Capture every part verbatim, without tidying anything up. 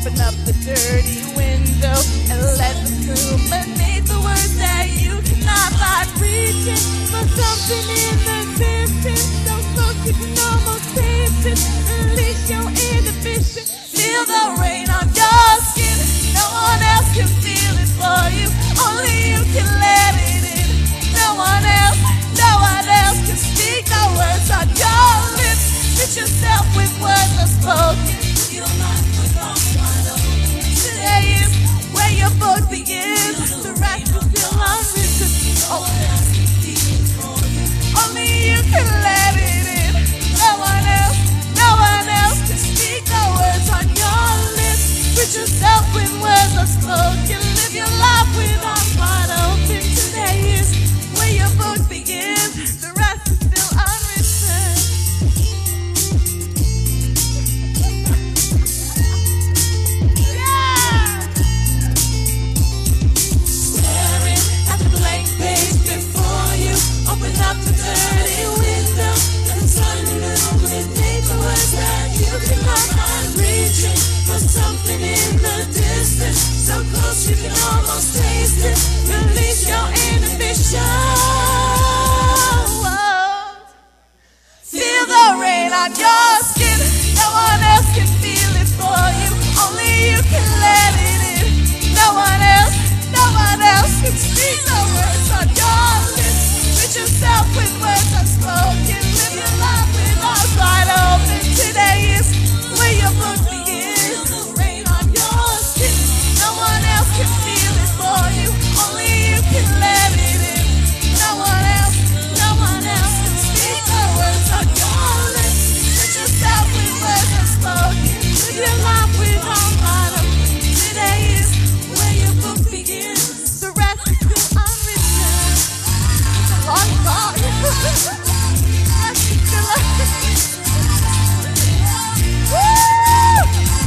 Open up the dirty window and let the illuminate the words that you cannot find. Reaching for something in the distance, so close you can almost taste it. Release your inhibition. Feel the rain on your skin. No one else can feel it for you. Only you can let it in. No one else, no one else can speak the words on your lips. Fit yourself with words unspoken. Your life with arms wide open. Today is where your book begins. The rest is still unwritten. Oh, only you can let it in. No one else, no one else can speak the words on your lips. Fit yourself with words unspoken. Live your life with arms wide open. Today is where your book begins. The rest is still unwritten. Yeah! Staring at the blank page before you. Open up the dirty window and suddenly illuminate the words that you cannot find. Reaching for something in the distance, so close you can almost taste it. Release your inhibition. Feel the rain on your skin. No one else can feel it for you. Only you can let it in. No one else, no one else can speak the words on your lips. Fit yourself with words unspoken. Live your life with arms wide open. Today is where your book begins. The rain on your skin. No one else can feel it for you. Only you can let it in. No one else, no one else can speak the words on your lips. Fit yourself with words unspoken. Live your life with arms wide open. Today is where your book begins. The rest is still unwritten. It's a long song. The rest is still unwritten. Woo!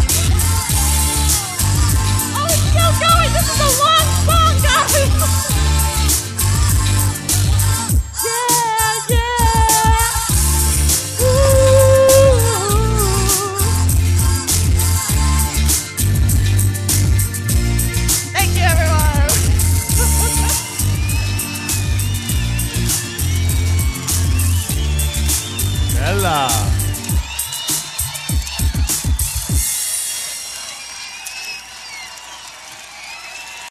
Oh, it's still going. This is a long song, guys. Yeah, yeah. Ooh. Thank you, everyone. Bella.